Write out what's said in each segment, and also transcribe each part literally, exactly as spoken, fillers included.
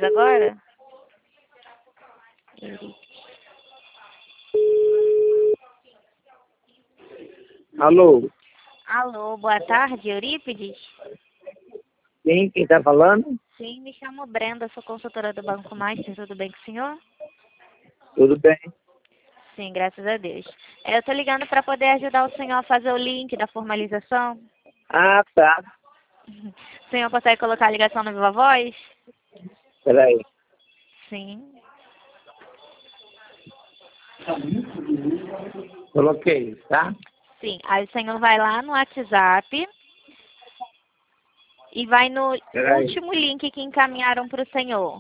agora? Alô? Alô, boa tarde, Eurípides? Sim, quem está falando? Sim, me chamo Brenda, sou consultora do Banco Master, tudo bem com o senhor? Tudo bem. Sim, graças a Deus. Eu estou ligando para poder ajudar o senhor a fazer o link da formalização. Ah, tá. O senhor consegue colocar a ligação no Viva Voz? Peraí. Sim. Coloquei, tá? Sim, aí o senhor vai lá no WhatsApp e vai no Peraí. último link que encaminharam para o senhor.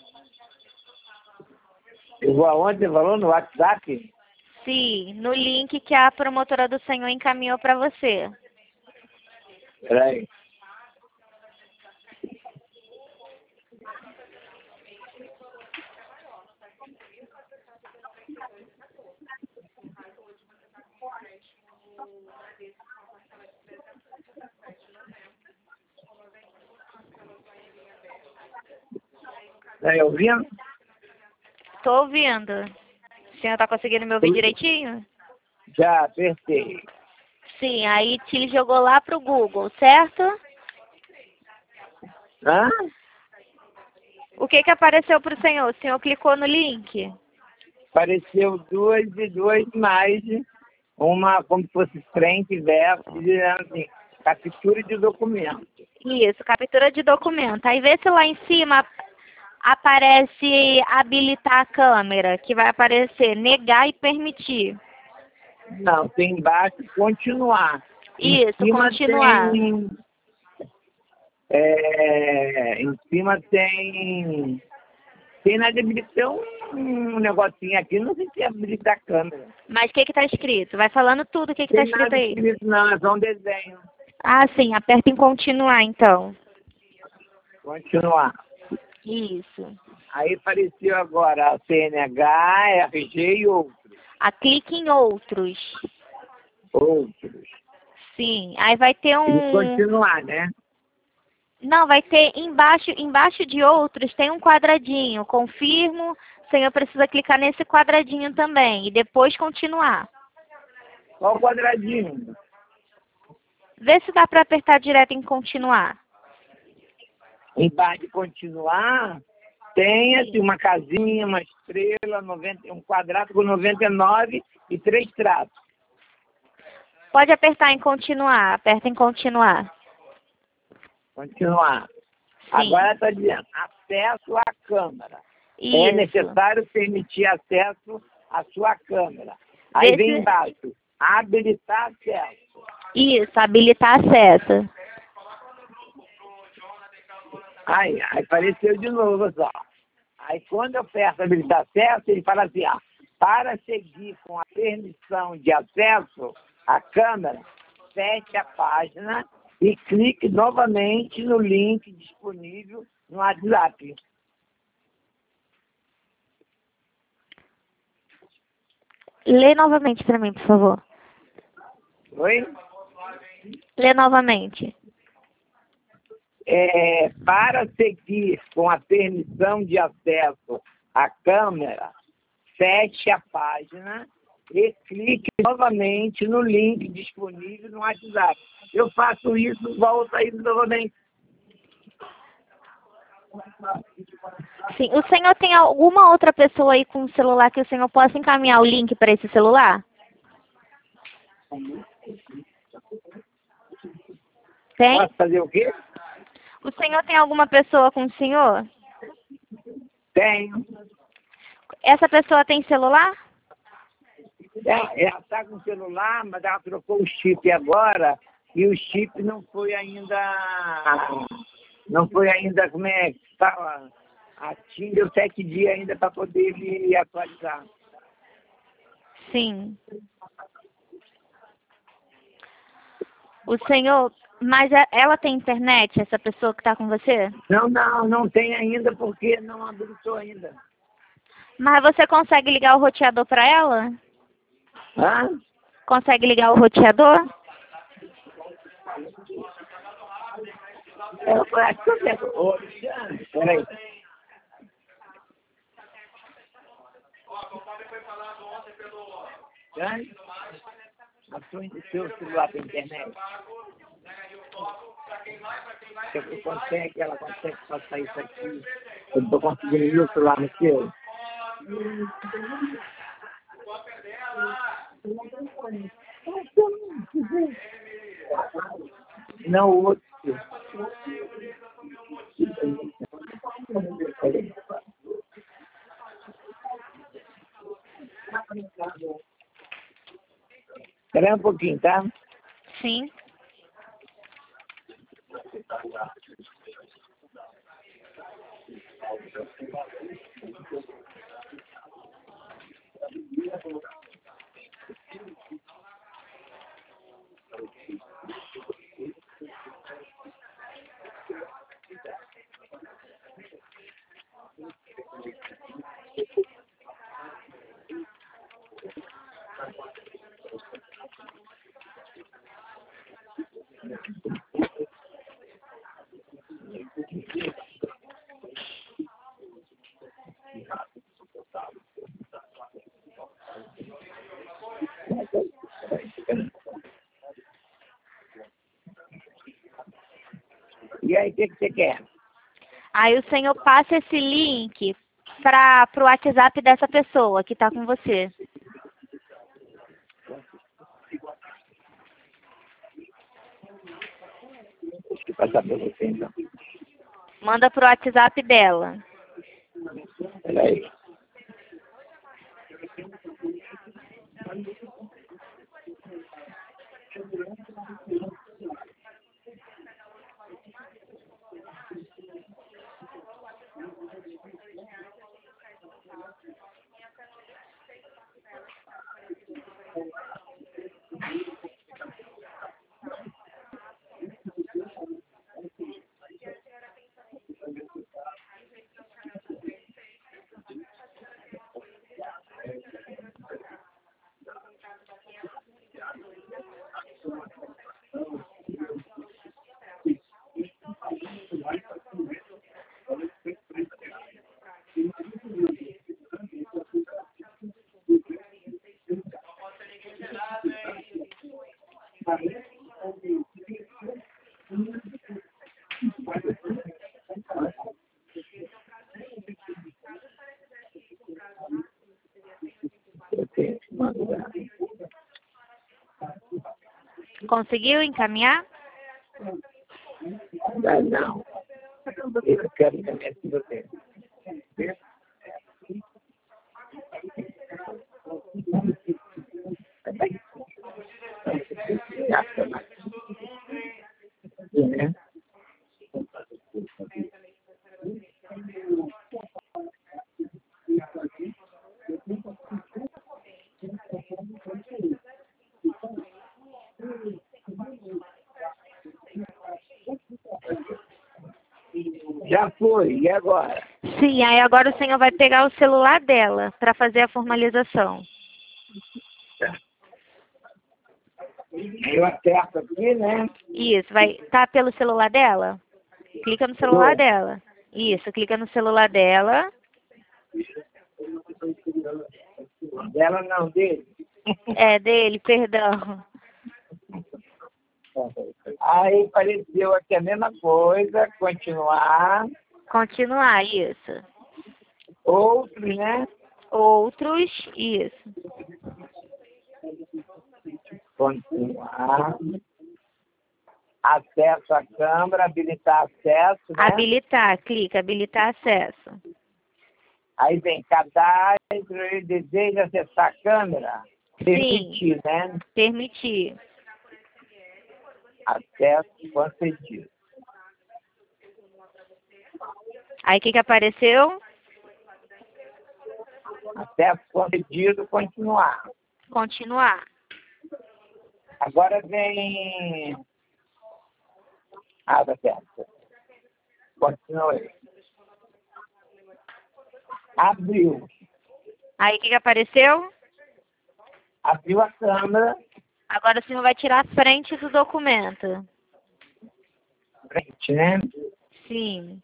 Eu vou aonde você falou? No WhatsApp? Sim, no link que a promotora do senhor encaminhou para você. Peraí. Tá ouvindo? Estou ouvindo. O senhor está conseguindo me ouvir direitinho? Já apertei. Sim, aí te jogou lá pro Google, certo? Hã? O que que apareceu pro senhor? O senhor clicou no link? Apareceu duas e duas mais uma como se fosse frente e verso, dizendo assim, captura de documento. Isso, captura de documento. Aí vê se lá em cima aparece habilitar a câmera, que vai aparecer negar e permitir. Não, tem embaixo continuar. Isso, Em cima continuar. tem. É, em cima tem. Tem na habilitação um negocinho aqui, não sei se é habilitar a câmera. Mas o que que tá escrito? Vai falando tudo o que que tá Tem escrito nada aí. escrito não, é só um desenho. Ah, sim, aperta em continuar então. Continuar. Isso. Aí apareceu agora a C N H, R G e outros. A clique em outros. Outros. Sim, aí vai ter E um... continuar, né? Não, vai ter embaixo, embaixo de outros tem um quadradinho. Confirmo, o senhor precisa clicar nesse quadradinho também e depois continuar. Qual o quadradinho? Vê se dá para apertar direto em continuar. Embaixo de continuar, tem assim, uma casinha, uma estrela, noventa, um quadrado com noventa e nove e três traços. Pode apertar em continuar, aperta em continuar. Continuar. Sim. Agora está dizendo acesso à câmera. Isso. É necessário permitir acesso à sua câmera. Aí Vê vem se- embaixo, habilitar acesso. Isso, habilitar acesso. Aí, aí apareceu de novo só. Aí quando eu aperto habilitar acesso, ele fala assim, ó, para seguir com a permissão de acesso à câmera, feche a página e clique novamente no link disponível no WhatsApp. Lê novamente para mim, por favor. Oi? Lê novamente. É, para seguir com a permissão de acesso à câmera, feche a página e clique novamente no link disponível no WhatsApp. Eu faço isso, volto aí novamente. Sim, o senhor tem alguma outra pessoa aí com o celular que o senhor possa encaminhar o link para esse celular? Tem? Posso fazer o quê? O senhor tem alguma pessoa com o senhor? Tenho. Essa pessoa tem celular? Ela está com o celular, mas ela trocou o chip agora e o chip não foi ainda, não foi ainda, como é que fala? Ativo, deu sete dias ainda para poder me atualizar. Sim. O senhor, mas a- ela tem internet, essa pessoa que está com você? Não, não, não tem ainda porque não habilitou ainda. Mas você consegue ligar o roteador para ela? Hã? Consegue ligar o roteador? Eu acho que eu pego. Ô, Alexandre, peraí. Dani, a sua, o seu celular tem internet? Você consegue, ela consegue passar isso aqui? Eu não estou conseguindo ver o celular no seu? Não, o outro. Espera aí um pouquinho, tá? Sim. E aí, o que, que você quer? Aí o senhor passa esse link para o WhatsApp dessa pessoa que está com você. Deixa eu passar para você, então. Manda para o WhatsApp dela. Espera aí. Eu tenho que mandar. Conseguiu encaminhar? Ah, não. Eu quero encaminhar aqui você. Né? Já foi, e agora? Sim, aí agora o senhor vai pegar o celular dela para fazer a formalização. Eu aperto aqui, né? Isso, vai. Tá pelo celular dela? Clica no celular Tô. dela. Isso, clica no celular dela. Dela não, dele. É, dele, perdão. Aí apareceu aqui a mesma coisa, continuar. Continuar, isso. Outros, né? Outros, isso. Continuar. Acesso à câmara, habilitar acesso, né? Habilitar, clica, habilitar acesso. Aí vem cadastro, ele deseja acessar a câmera. Permitir, né? Permitir. Acesso concedido. Aí o que que apareceu? Acesso concedido, continuar. Continuar. Agora vem... Ah, tá certo. Continue. Abriu. Aí o que que apareceu? Abriu a câmera. Agora o senhor vai tirar a frente do documento. Frente, né? Sim.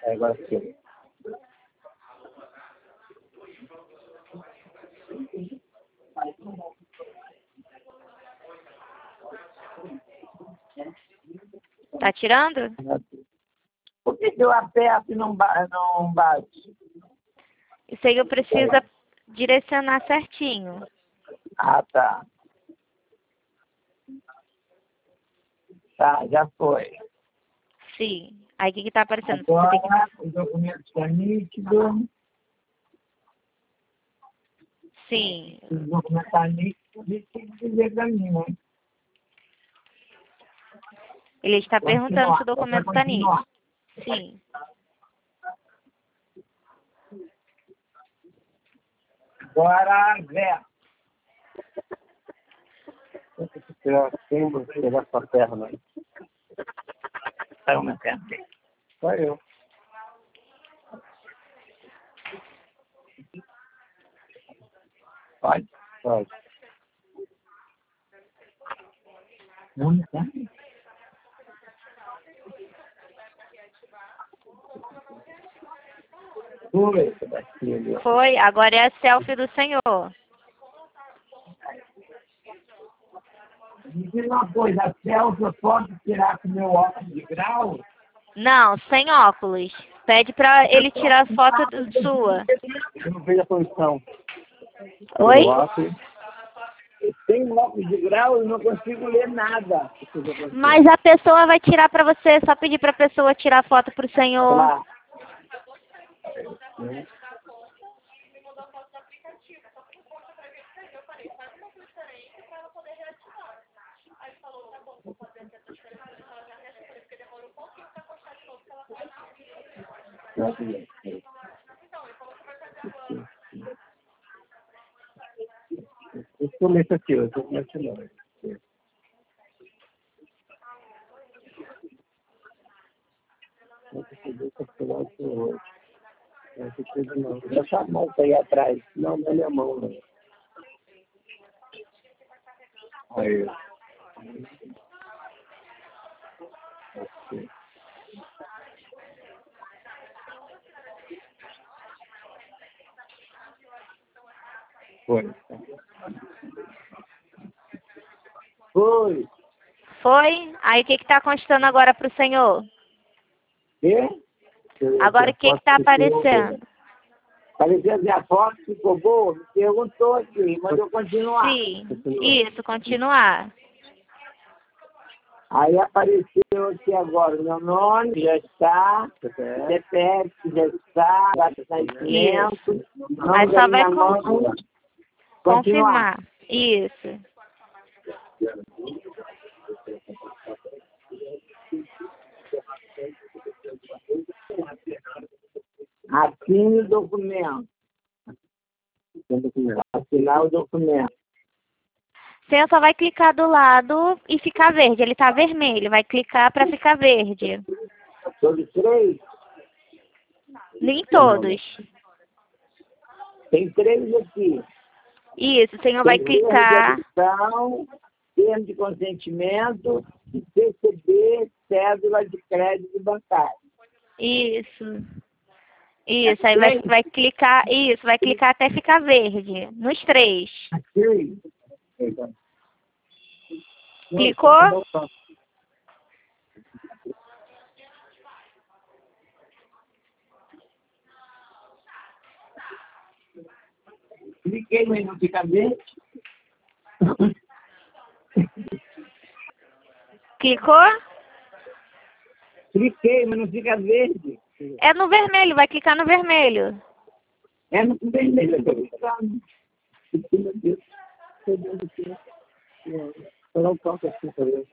Agora sim. Tá tirando? Por que que eu aperto e não, ba não bate? Isso aí eu precisa direcionar certinho. Ah, tá. Tá, já foi. Sim. Aí o que que tá aparecendo? Você tem que... Agora o documento está nítido. Sim. O documento está nítido, tem que dizer para mim, né? Ele está perguntando se o Continuar, documento vai está continuar. nítido. Sim. Agora, Zé. Quem você pegar sua perna? Saiu minha perna. Só eu. Pode? Pode. Não, minha perna. Foi. Foi. Agora é a selfie do senhor. Me diz uma coisa, a selfie eu posso tirar com o meu óculos de grau? Não, sem óculos. Pede pra ele tirar foto do- sua. Eu não vejo a posição. Oi? Eu acho. Sem um óculos de grau eu não consigo ler nada. Mas a pessoa vai tirar pra você. É só pedir pra pessoa tirar foto pro senhor. Lá. Eu começo aqui, eu estou começando. Essa mão aí atrás. Não, da minha mão, não. Aí. Ok. Foi. Foi. Foi? Aí o que que tá constando agora pro senhor? Quê? Agora o que que tá aparecendo? Parecia que a foto ficou boa, me perguntou aqui, mas eu continuar. Sim. Isso, continuar. Aí apareceu aqui agora, meu nome já está, C P F já está, data de nascimento, nome Aí da só vai minha mãe, con- continuar. confirmar. Isso. Assine o documento. Assinar o documento. O senhor só vai clicar do lado e ficar verde. Ele tá vermelho. Vai clicar pra ficar verde. Todos três? Nem todos. Tem três aqui. Isso, o senhor vai Tem termo de clicar. admissão, termo de consentimento, e C C B, cédula de crédito bancário. Isso. Isso, aí vai, vai clicar. Isso, vai clicar até ficar verde. Nos três. Aqui. Clicou? Cliquei, mas não fica verde. Clicou? Cliquei, mas não fica verde. É no vermelho, vai clicar no vermelho. É no vermelho. Eu tô clicando. Meu Deus. Meu Deus do céu. Vou dar um toque assim pra ver.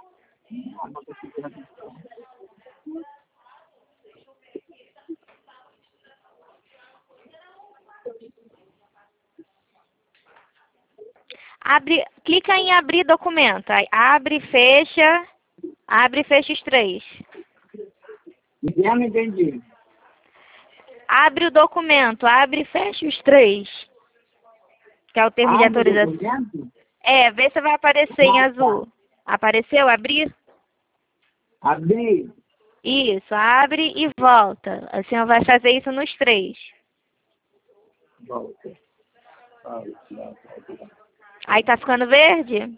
Abre, clica em abrir documento. Aí abre, fecha. Abre e fecha os três. Já não entendi. Abre o documento, abre e fecha os três. Que é o termo de Abre o autorização. documento? É, vê se vai aparecer em azul. Apareceu? Abrir? Abri. Isso, abre e volta. A senhora vai fazer isso nos três. Volta. Abre, volta, volta. Aí tá ficando verde?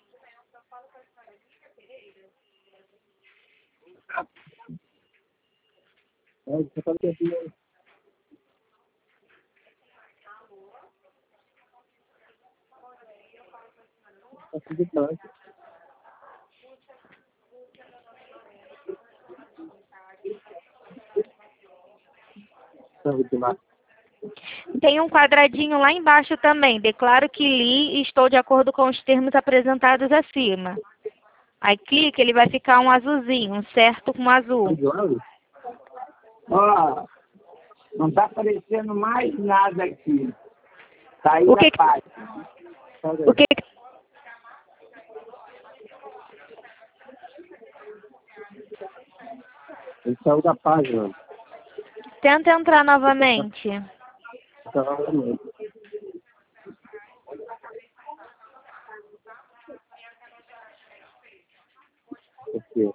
É, você tá aqui. Tá tudo branco. Tem um quadradinho lá embaixo também. Declaro que li e estou de acordo com os termos apresentados acima. Aí clica, ele vai ficar um azulzinho, um certo com azul. Ó, não está aparecendo mais nada aqui. Saiu O que da página. O que Ele saiu da página. Tenta entrar novamente. Aqui.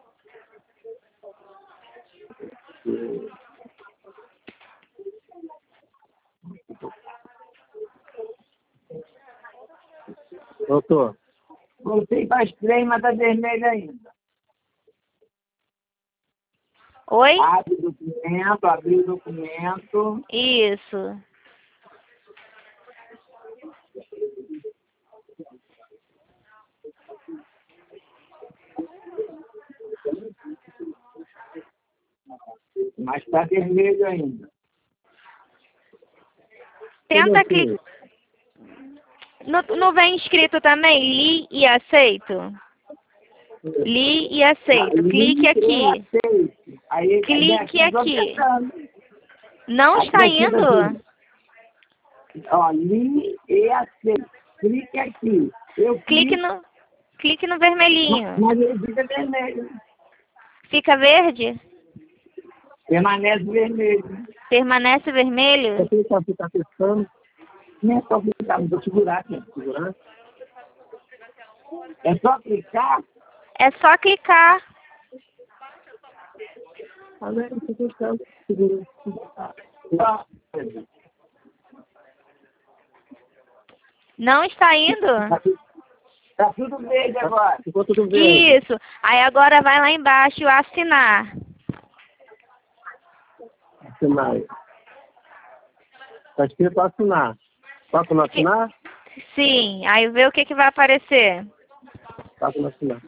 Doutor. Voltei para as três, mas está vermelho ainda. Oi? Abre o documento, abriu o documento. Isso. Mas está vermelho ainda. Tenta clicar. Não, não vem escrito também li e aceito? Li e aceito. Clique aqui. Aí, Clique aqui. Não está indo? Ó, li e aceito. Clique aqui. Eu clique no, clique no vermelhinho. Mas ele fica vermelho. Fica verde? Permanece vermelho. Permanece vermelho? Você está tá testando? Não é só clicar, vou segurar aqui. Segurar. É só clicar? É só clicar. Agora você está segurando. Não está indo? Está tudo verde agora. Ficou tudo verde. Isso. Aí agora vai lá embaixo assinar. Assinar. Está escrito assinar. Toca no assinar? Sim. Aí vê o que, que vai aparecer. Toca no assinar.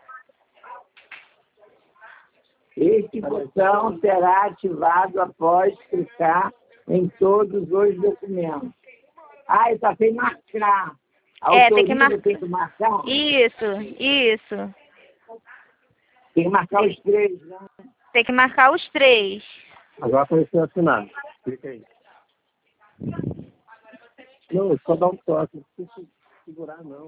Este botão será ativado após clicar em todos os documentos. Ah, está sem marcar. A É, tem que, mar... tem que marcar? Isso, isso. Tem que marcar os três, né? Tem que marcar os três. Agora apareceu assinar. Clica aí. Não, só dá um toque. Não precisa segurar, não.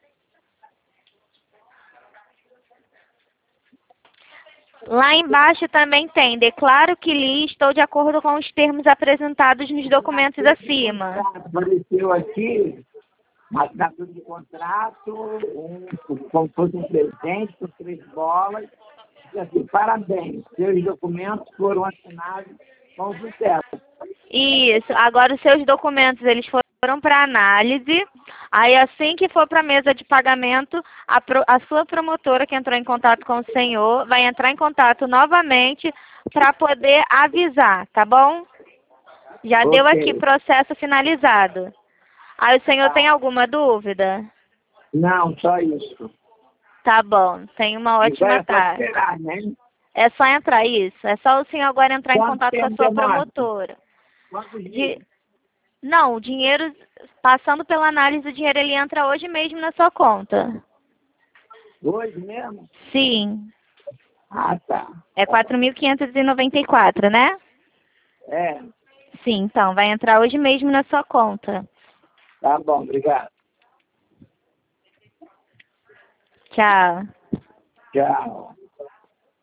Lá embaixo também tem. Declaro que li e estou de acordo com os termos apresentados nos documentos acima. Apareceu aqui uma assinatura de contrato, um, como se fosse um presente, com três bolas. E assim, parabéns, seus documentos foram assinados com sucesso. Isso. Agora os seus documentos eles foram para análise. Aí assim que for para a mesa de pagamento, a, pro, a sua promotora que entrou em contato com o senhor vai entrar em contato novamente para poder avisar, tá bom? Já Okay. deu aqui processo finalizado. Aí o senhor tem alguma dúvida? Não, só isso. Tá bom. Tenha uma ótima tarde. Esperar, né? É só entrar isso. É só o senhor agora entrar Quanto em contato com a tempo sua demora? promotora. Quantos De... dias? Não, o dinheiro, passando pela análise, o dinheiro ele entra hoje mesmo na sua conta. Hoje mesmo? Sim. Ah, tá. É quatro mil quinhentos e noventa e quatro, né? É. Sim, então, vai entrar hoje mesmo na sua conta. Tá bom, obrigado. Tchau. Tchau.